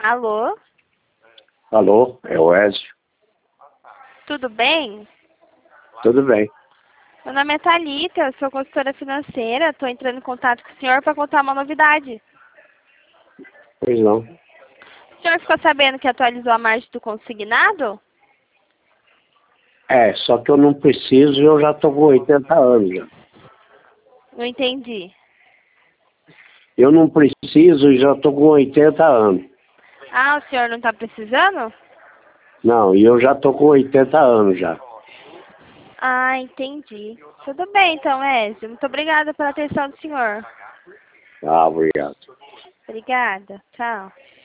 Alô? Alô, é o Ézio. Tudo bem? Tudo bem. Meu nome é Thalita, eu sou consultora financeira. Estou entrando em contato com o senhor para contar uma novidade. Pois não. O senhor ficou sabendo que atualizou a margem do consignado? É, só que eu não preciso e eu já estou com 80 anos já. Não entendi. Eu não preciso e já estou com 80 anos. Ah, o senhor não está precisando? Não, e eu já estou com 80 anos já. Ah, entendi. Tudo bem então, Ézio. Muito obrigada pela atenção do senhor. Ah, obrigado. Obrigada. Tchau.